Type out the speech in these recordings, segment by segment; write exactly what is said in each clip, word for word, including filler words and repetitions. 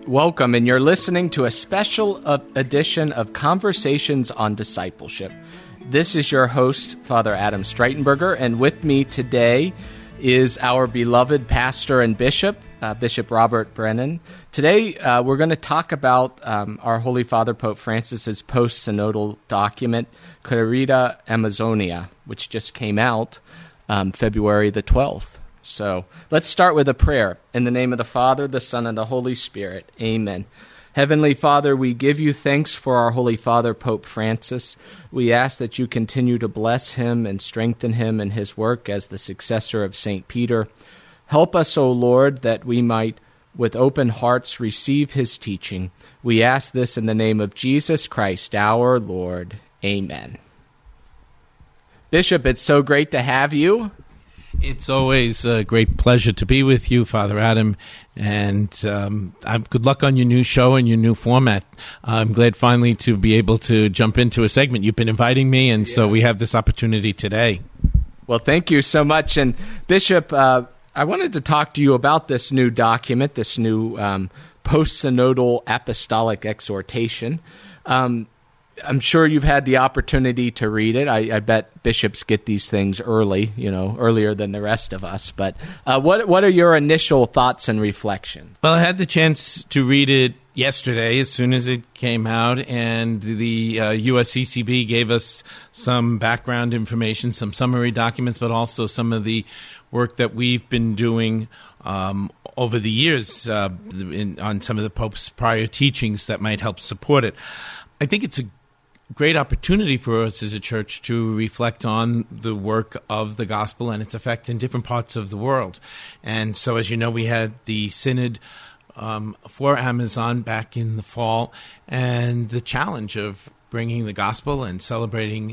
Welcome, and you're listening to a special uh, edition of Conversations on Discipleship. This is your host, Father Adam Streitenberger, and with me today is our beloved pastor and bishop, uh, Bishop Robert Brennan. Today, uh, we're going to talk about um, our Holy Father Pope Francis's post-synodal document, Querida Amazonia, which just came out um, February the twelfth. So let's start with a prayer. In the name of the Father, the Son, and the Holy Spirit. Amen. Heavenly Father, we give you thanks for our Holy Father, Pope Francis. We ask that you continue to bless him and strengthen him in his work as the successor of Saint Peter. Help us, O Lord, that we might, with open hearts, receive his teaching. We ask this in the name of Jesus Christ, our Lord. Amen. Bishop, it's so great to have you. It's always a great pleasure to be with you, Father Adam, and um, I'm, good luck on your new show and your new format. I'm glad finally to be able to jump into a segment. You've been inviting me, and yeah. so we have this opportunity today. Well, thank you so much. And Bishop, uh, I wanted to talk to you about this new document, this new um, post-synodal apostolic exhortation. Um I'm sure you've had the opportunity to read it. I, I bet bishops get these things early, you know, earlier than the rest of us. But uh, what what are your initial thoughts and reflections? Well, I had the chance to read it yesterday as soon as it came out, and the uh, U S C C B gave us some background information, some summary documents, but also some of the work that we've been doing um, over the years uh, in, on some of the Pope's prior teachings that might help support it. I think it's a great opportunity for us as a church to reflect on the work of the gospel and its effect in different parts of the world. And so, as you know, we had the synod um, for Amazon back in the fall, and the challenge of bringing the gospel and celebrating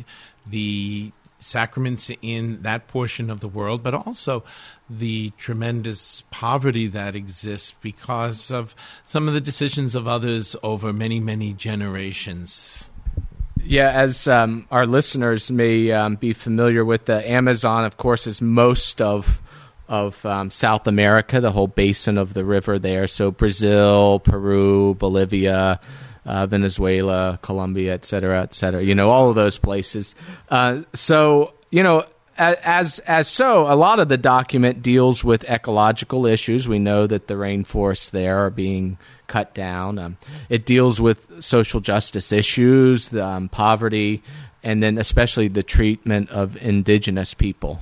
the sacraments in that portion of the world, but also the tremendous poverty that exists because of some of the decisions of others over many, many generations. Yeah, as um, our listeners may um, be familiar with, the Amazon, of course, is most of of um, South America, the whole basin of the river there. So Brazil, Peru, Bolivia, uh, Venezuela, Colombia, et cetera, et cetera. You know, all of those places. Uh, so, you know, as as so, a lot of the document deals with ecological issues. We know that the rainforests there are being cut down. Um, it deals with social justice issues, um, poverty, and then especially the treatment of indigenous people.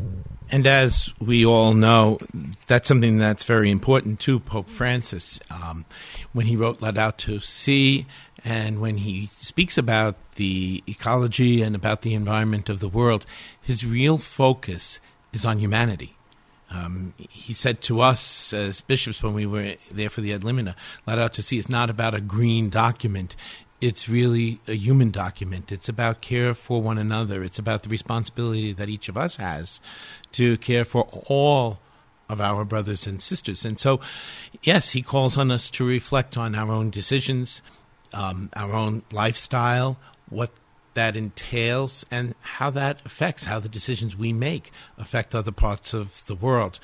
And as we all know, that's something that's very important to Pope Francis. Um, when he wrote Laudato Si', and when he speaks about the ecology and about the environment of the world, his real focus is on humanity. Um, he said to us as bishops when we were there for the Ad Limina, Laudato Si' is not about a green document. It's really a human document. It's about care for one another. It's about the responsibility that each of us has to care for all of our brothers and sisters. And so, yes, he calls on us to reflect on our own decisions, um, our own lifestyle, what that entails, and how that affects how the decisions we make affect other parts of the world.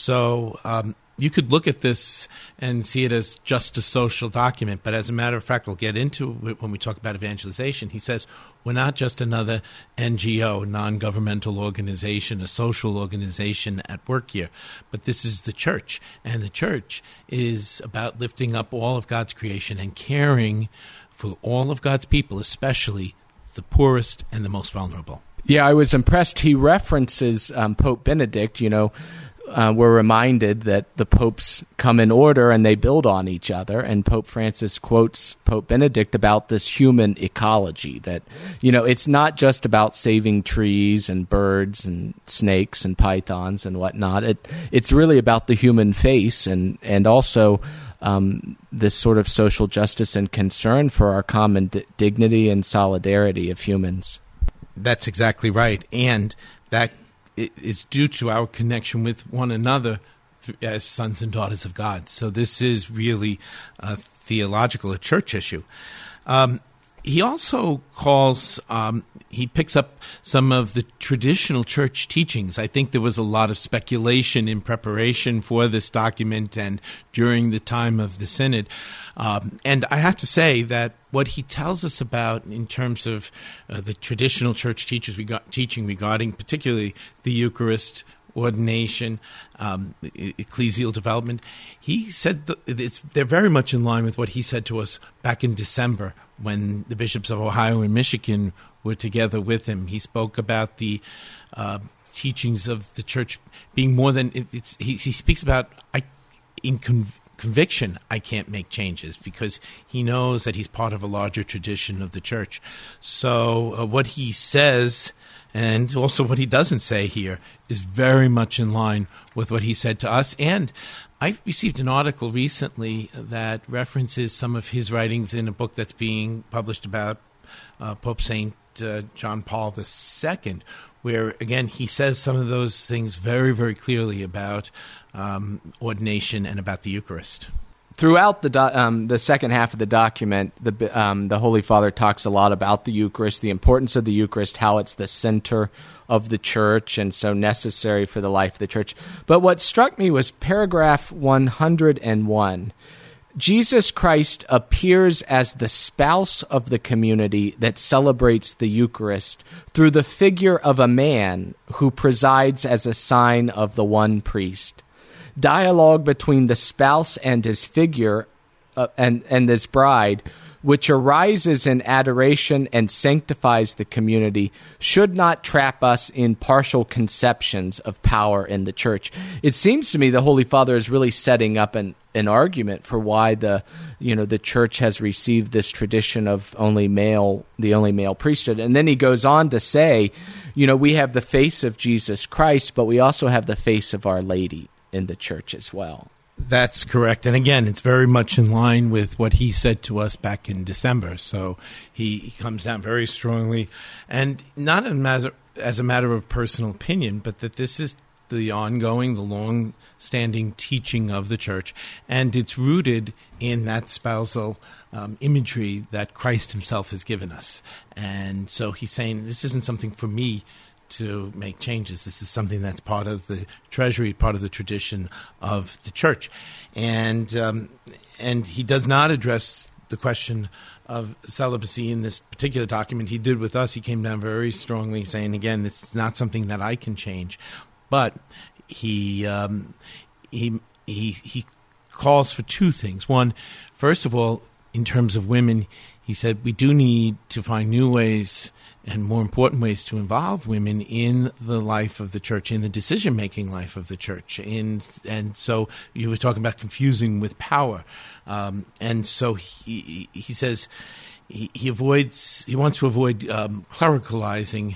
So um, you could look at this and see it as just a social document, but as a matter of fact, we'll get into it when we talk about evangelization. He says we're not just another N G O, non-governmental organization, a social organization at work here, but this is the church, and the church is about lifting up all of God's creation and caring for all of God's people, especially the poorest and the most vulnerable. Yeah, I was impressed. He references um, Pope Benedict. You know, uh, we're reminded that the popes come in order and they build on each other. And Pope Francis quotes Pope Benedict about this human ecology, that, you know, it's not just about saving trees and birds and snakes and pythons and whatnot. It It's really about the human face, and, and also Um, this sort of social justice and concern for our common d- dignity and solidarity of humans. That's exactly right. And that is due to our connection with one another as sons and daughters of God. So this is really a theological, a church issue. Um, he also calls, um, he picks up some of the traditional church teachings. I think there was a lot of speculation in preparation for this document and during the time of the synod. Um, and I have to say that what he tells us about in terms of uh, the traditional church teachers reg- teaching regarding particularly the Eucharist, ordination, um, ecclesial development, he said th- it's, they're very much in line with what he said to us back in December when the bishops of Ohio and Michigan were together with him. He spoke about the uh, teachings of the church being more than it, it's. He, he speaks about I, in con- conviction. I can't make changes because he knows that he's part of a larger tradition of the church. So uh, what he says, and also what he doesn't say here, is very much in line with what he said to us. And I received an article recently that references some of his writings in a book that's being published about uh, Pope Saint uh, John Paul the Second, where, again, he says some of those things very, very clearly about um, ordination and about the Eucharist. Throughout the do- um, the second half of the document, the um, the Holy Father talks a lot about the Eucharist, the importance of the Eucharist, how it's the center of the Church and so necessary for the life of the Church. But what struck me was paragraph one hundred one. Jesus Christ appears as the spouse of the community that celebrates the Eucharist through the figure of a man who presides as a sign of the one priest. Dialogue between the spouse and his figure uh, and, and his bride, which arises in adoration and sanctifies the community, should not trap us in partial conceptions of power in the Church. It seems to me the Holy Father is really setting up an, an argument for why the you know the Church has received this tradition of only male, the only male priesthood. And then he goes on to say, you know, we have the face of Jesus Christ, but we also have the face of Our Lady in the Church as well. That's correct. And again, it's very much in line with what he said to us back in December. So he, he comes down very strongly, and not a matter, as a matter of personal opinion, but that this is the ongoing, the long-standing teaching of the Church, and it's rooted in that spousal um, imagery that Christ himself has given us. And so he's saying, this isn't something for me to make changes. This is something that's part of the treasury, part of the tradition of the Church. And um, and he does not address the question of celibacy in this particular document. He did with us. He came down very strongly saying, again, this is not something that I can change. But he um, he he he calls for two things. One, first of all, in terms of women, he said we do need to find new ways and more important ways to involve women in the life of the Church, in the decision-making life of the Church. In, and so you were talking about confusing with power. Um, and so he he says he, he avoids, he wants to avoid um, clericalizing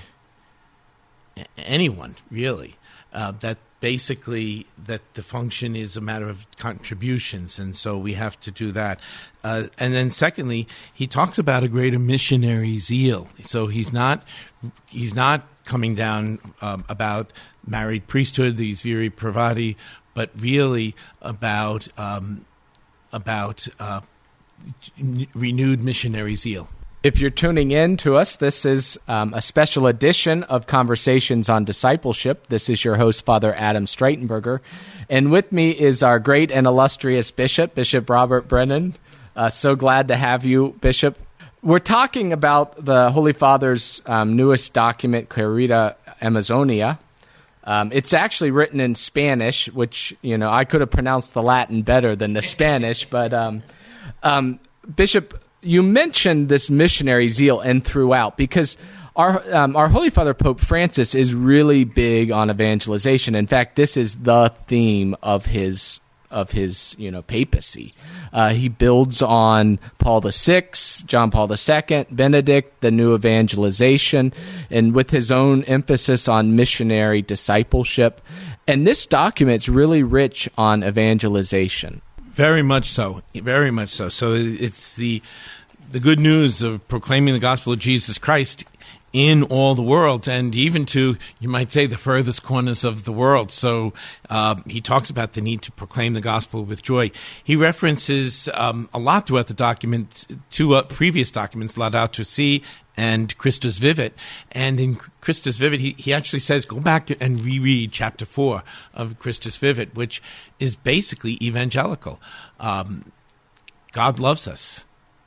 anyone, really. Uh, that basically that the function is a matter of contributions, and so we have to do that. Uh, and then secondly, he talks about a greater missionary zeal. So he's not he's not coming down um, about married priesthood, these viri privati, but really about um, about uh, n- renewed missionary zeal. If you're tuning in to us, this is um, a special edition of Conversations on Discipleship. This is your host, Father Adam Streitenberger. And with me is our great and illustrious bishop, Bishop Robert Brennan. Uh, so glad to have you, Bishop. We're talking about the Holy Father's um, newest document, Quaerita Amazonia. Um, it's actually written in Spanish, which, you know, I could have pronounced the Latin better than the Spanish. But um, um, Bishop, you mentioned this missionary zeal and throughout, because our um, our Holy Father Pope Francis is really big on evangelization. In fact, this is the theme of his of his you know papacy. Uh, he builds on Paul the Sixth, John Paul the Second, Benedict, the new evangelization, and with his own emphasis on missionary discipleship. And this document's really rich on evangelization. Very much so. Very much so. So it's the the good news of proclaiming the gospel of Jesus Christ in all the world, and even to, you might say, the furthest corners of the world. So uh, he talks about the need to proclaim the gospel with joy. He references um, a lot throughout the document, two uh, previous documents, Laudato Si and Christus Vivit. And in Christus Vivit, he, he actually says, go back and reread chapter four of Christus Vivit, which is basically evangelical. Um, God loves us.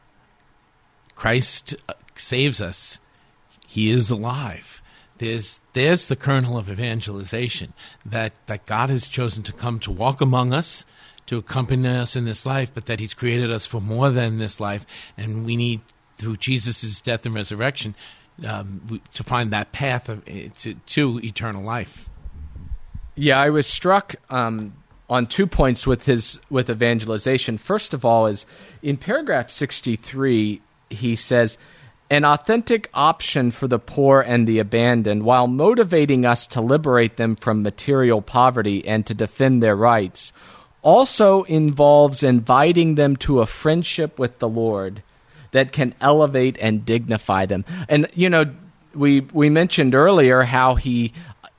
Christ saves us. He is alive. There's there's the kernel of evangelization, that, that God has chosen to come to walk among us, to accompany us in this life, but that he's created us for more than this life, and we need, through Jesus' death and resurrection, um, to find that path of, to, to eternal life. Yeah, I was struck um, on two points with his with evangelization. First of all, is in paragraph sixty-three, he says, an authentic option for the poor and the abandoned, while motivating us to liberate them from material poverty and to defend their rights, also involves inviting them to a friendship with the Lord that can elevate and dignify them. And, you know, we we mentioned earlier how he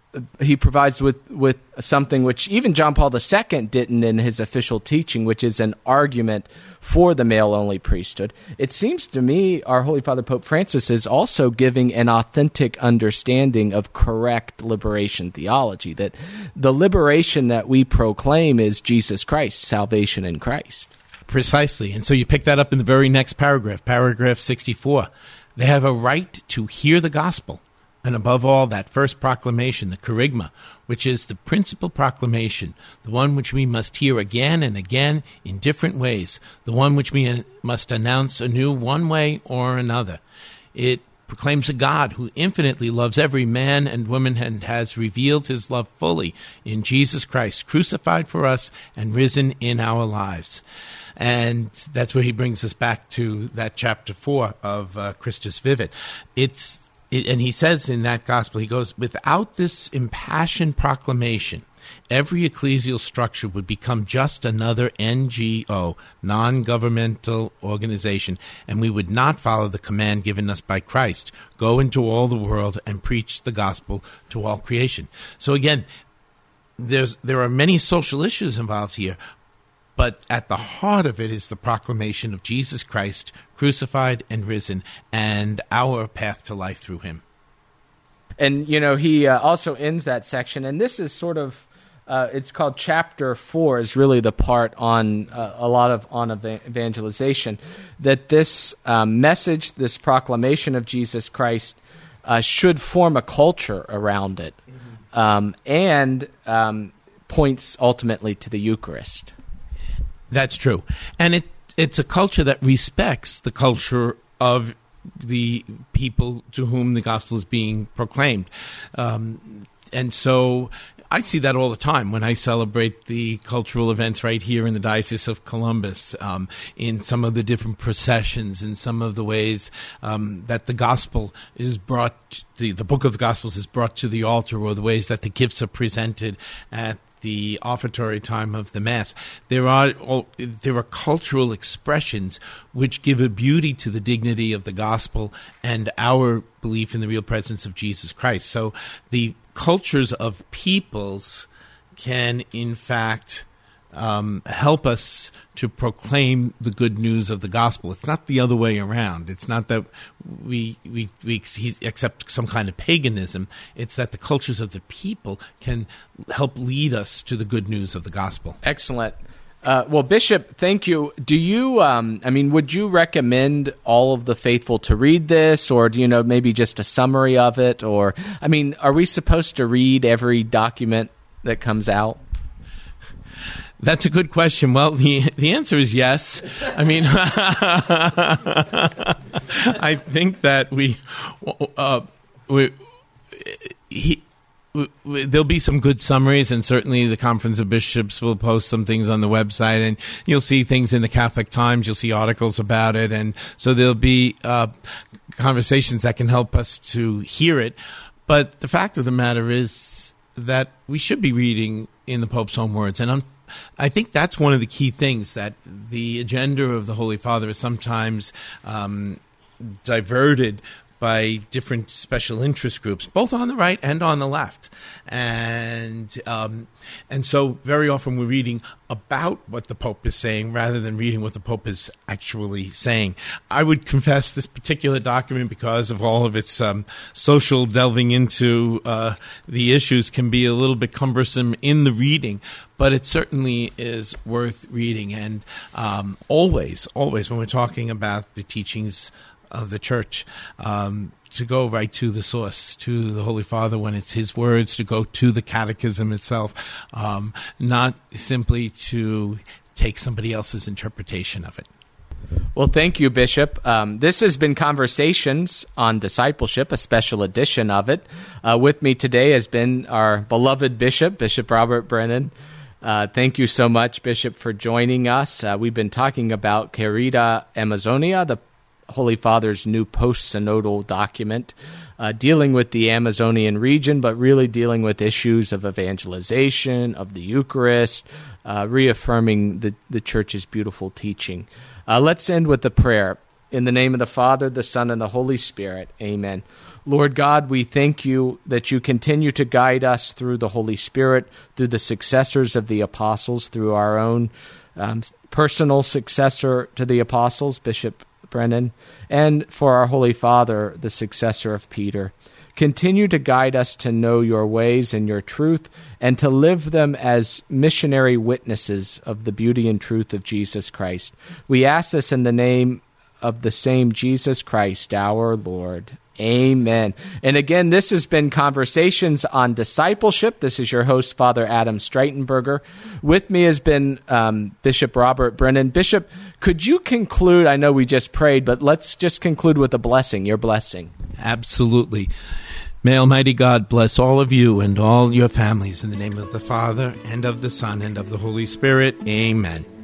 he provides with, with something which even John Paul the Second didn't in his official teaching, which is an argument for the male-only priesthood. It seems to me our Holy Father Pope Francis is also giving an authentic understanding of correct liberation theology, that the liberation that we proclaim is Jesus Christ, salvation in Christ. Precisely. And so you pick that up in the very next paragraph, paragraph sixty-four. They have a right to hear the gospel. And above all, that first proclamation, the kerygma, which is the principal proclamation, the one which we must hear again and again in different ways, the one which we must announce anew one way or another. It proclaims a God who infinitely loves every man and woman and has revealed his love fully in Jesus Christ, crucified for us and risen in our lives. And that's where he brings us back to that chapter four of uh, Christus Vivit. It's It, and he says in that gospel, he goes, without this impassioned proclamation, every ecclesial structure would become just another N G O, non-governmental organization, and we would not follow the command given us by Christ, go into all the world and preach the gospel to all creation. So again, there's there are many social issues involved here, but at the heart of it is the proclamation of Jesus Christ, crucified and risen, and our path to life through him. And, you know, he uh, also ends that section, and this is sort of, uh, it's called chapter four, is really the part on uh, a lot of on ev- evangelization, that this um, message, this proclamation of Jesus Christ uh, should form a culture around it, mm-hmm. um, and um, points ultimately to the Eucharist. That's true. And it it's a culture that respects the culture of the people to whom the gospel is being proclaimed. Um, and so I see that all the time when I celebrate the cultural events right here in the Diocese of Columbus, um, in some of the different processions, in some of the ways um, that the gospel is brought, the, the book of the Gospels is brought to the altar, or the ways that the gifts are presented at the offertory time of the Mass. There are there are cultural expressions which give a beauty to the dignity of the gospel and our belief in the real presence of Jesus Christ. So the cultures of peoples can, in fact, um, help us to proclaim the good news of the gospel. It's not the other way around. It's not that we, we, we accept some kind of paganism. It's that the cultures of the people can help lead us to the good news of the gospel. Excellent. Uh, well, Bishop, thank you. Do you, um, I mean, would you recommend all of the faithful to read this, or do you know, maybe just a summary of it? Or, I mean, are we supposed to read every document that comes out? That's a good question. Well, the the answer is yes. I mean, I think that we, uh, we he, we, there'll be some good summaries, and certainly the Conference of Bishops will post some things on the website, and you'll see things in the Catholic Times. You'll see articles about it, and so there'll be uh, conversations that can help us to hear it. But the fact of the matter is that we should be reading in the Pope's own words, and unfortunately, I think that's one of the key things, that the agenda of the Holy Father is sometimes um, diverted by different special interest groups, both on the right and on the left. And um, and so very often we're reading about what the Pope is saying rather than reading what the Pope is actually saying. I would confess this particular document, because of all of its um, social delving into uh, the issues, can be a little bit cumbersome in the reading, but it certainly is worth reading. And um, always, always when we're talking about the teachings of the Church, um, to go right to the source, to the Holy Father when it's his words, to go to the Catechism itself, um, not simply to take somebody else's interpretation of it. Well, thank you, Bishop. Um, this has been Conversations on Discipleship, a special edition of it. Uh, with me today has been our beloved Bishop, Bishop Robert Brennan. Uh, thank you so much, Bishop, for joining us. Uh, we've been talking about Querida Amazonia, the Holy Father's new post-synodal document, uh, dealing with the Amazonian region, but really dealing with issues of evangelization, of the Eucharist, uh, reaffirming the, the Church's beautiful teaching. Uh, let's end with the prayer. In the name of the Father, the Son, and the Holy Spirit, amen. Lord God, we thank you that you continue to guide us through the Holy Spirit, through the successors of the apostles, through our own um, personal successor to the apostles, Bishop Brennan, and for our Holy Father, the successor of Peter. Continue to guide us to know your ways and your truth, and to live them as missionary witnesses of the beauty and truth of Jesus Christ. We ask this in the name of the same Jesus Christ, our Lord. Amen. And again, this has been Conversations on Discipleship. This is your host, Father Adam Streitenberger. With me has been um, Bishop Robert Brennan. Bishop, could you conclude? I know we just prayed, but let's just conclude with a blessing, your blessing. Absolutely. May Almighty God bless all of you and all your families in the name of the Father, and of the Son, and of the Holy Spirit. Amen.